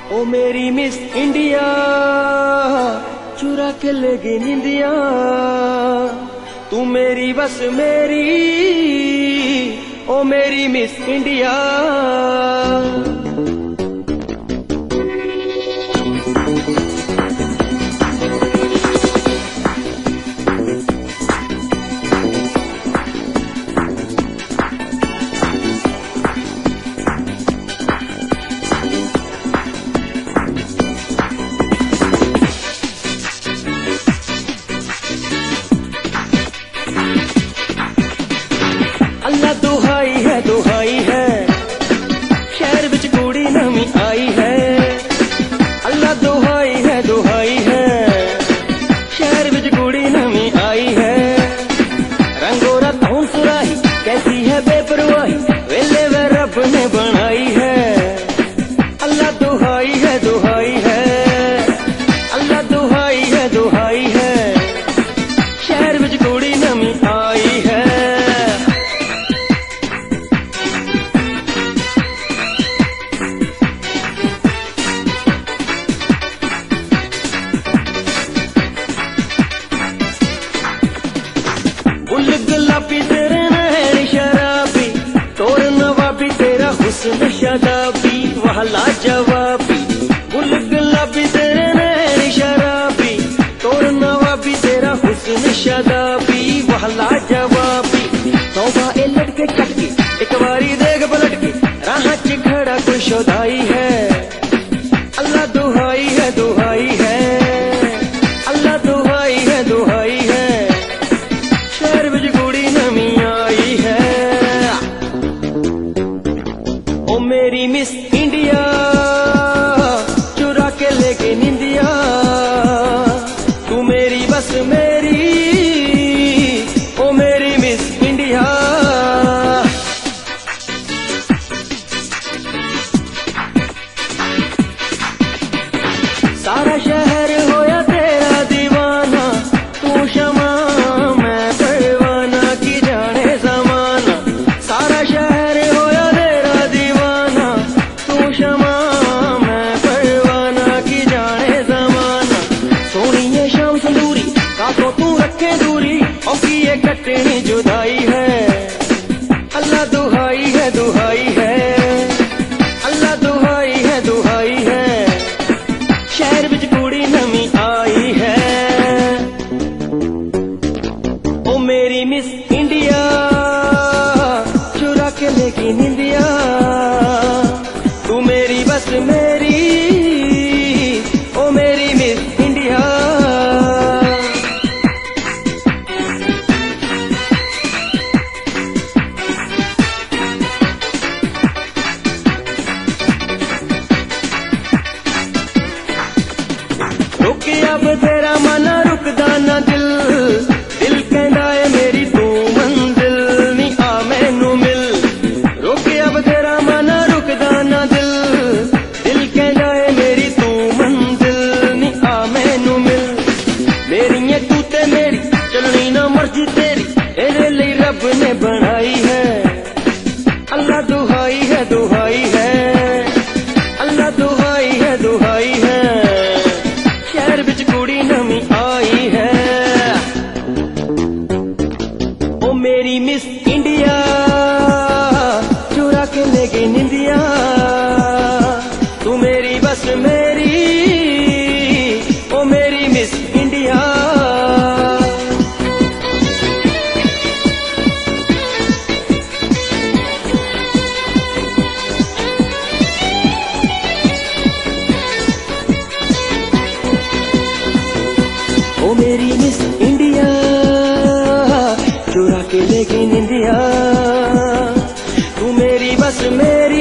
ओ मेरी miss India चुरा के ले गई निंदिया, तू मेरी बस मेरी, ओ मेरी मिस इंडिया। अल्लाह दुहाई है शहर विच कुड़ी नवी आई है। अल्लाह दुहाई है शहर विच कुड़ी नवी आई है। रंगोरा तौन सुराही कैसी है बेपरवाही, वेले वे रब ने बनाई है। अल्लाह दुहाई है अल्लाह दुहाई है शहर विच कुड़ी नवी आई है। गुल गुलाबी तेरे नैन शराबी, तोर नवाबी तेरा हुस्न शदाबी, वह लाजवाबी। गुल गुलाबी तेरे नैन शराबी, तोर नवाबी तेरा हुस्न शदाबी, वह लाजवाबी। तौबा ए लड़के कटके एक बारी देख पलट के, राह च खड़ा कोई शोधाई है। अल्लाह दुहाई है अल्लाह दुहाई है शहर विच कुड़ी नवी आई है। ओ मेरी मिस इंडिया चुरा के ले गई निंदिया, तू मेरी बस मेरी, ओ मेरी मिस इंडिया। सारा शहर होया तेरा दीवाना, तू शमा मैं परवाना, की जाने जमाना। सारा शहर होया तेरा दीवाना, तू शमा मैं परवाना, की जाने जमाना। सोनी है शाम संदूरी काको तू रखे दूरी, और की ये कटनी जुदाई है। अल्लाह दुहाई है अल्लाह दुहाई है शहर विच कुड़ी नवी आई है। ओ मेरी मिस इंडिया चुरा के ले गई निंदिया, तू मेरी बस मेरी, ओ मेरी मिस इंडिया। रुक अब तेरा मना रुकदा ना दिल, दिल कहंदा है मेरी तू मंजिल, नी आ मैनू मिल। रुक अब तेरा मना रुकदा ना दिल, दिल कहंदा है मेरी तू मंजिल, नी आ मैनू मिल। मेरी है तू ते मेरी चलनी ना मर्जी तेरी, एदे लई रब ने बनाई है। अल्लाह दुहाई है अल्लाह दुहाई है शहर विच कुड़ी नवी आई है। ओ मेरी मिस इंडिया चुरा के ले गई निंदिया, तू मेरी बस मेरी, ओ मेरी मिस इंडिया। ओ मेरी मिस इंडिया चुरा के ले गई निंदिया, तू मेरी बस मेरी,